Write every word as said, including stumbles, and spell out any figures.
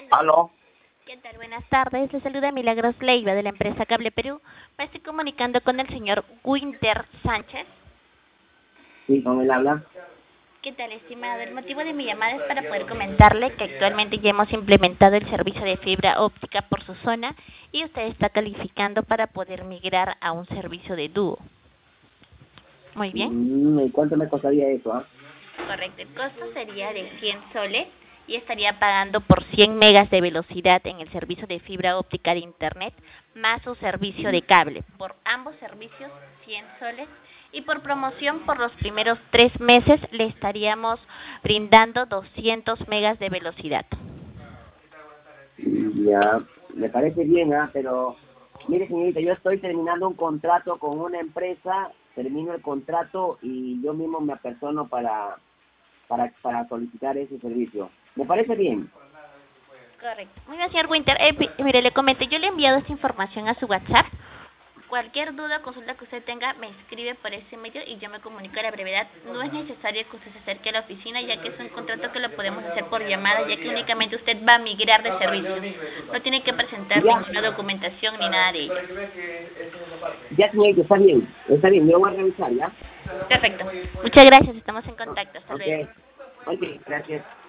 Aló. ¿Qué tal? Buenas tardes. Le saluda Milagros Leiva de la empresa Cable Perú. Me estoy comunicando con el señor Winter Sánchez. Sí, con él habla. ¿Qué tal, estimado? El motivo de mi llamada es para poder comentarle que actualmente ya hemos implementado el servicio de fibra óptica por su zona y usted está calificando para poder migrar a un servicio de dúo. Muy bien. Mm, ¿Y cuánto me costaría eso, ah? Correcto. El costo sería de cien soles y estaría pagando por cien megas de velocidad en el servicio de fibra óptica de internet más su servicio de cable. Por ambos servicios, cien soles. Y por promoción, por los primeros tres meses, le estaríamos brindando doscientos megas de velocidad. Ya, me parece bien, ah, pero mire, señorita, yo estoy terminando un contrato con una empresa, termino el contrato y yo mismo me apersono para, para, para solicitar ese servicio. Me parece bien. Correcto. Muy bien, señor Winter. Eh, pi- mire, le comenté, yo le he enviado esta información a su WhatsApp. Cualquier duda o consulta que usted tenga, me escribe por ese medio y yo me comunico a la brevedad. No es necesario que usted se acerque a la oficina, ya que es un contrato que lo podemos hacer por llamada, ya que únicamente usted va a migrar de servicio. No tiene que presentar Ya, ninguna documentación ni nada de ello. ya, señorita, está bien, está bien, yo lo voy a revisar, ¿ya? Perfecto. Muchas gracias, estamos en contacto. Hasta Ok, luego. ok, gracias.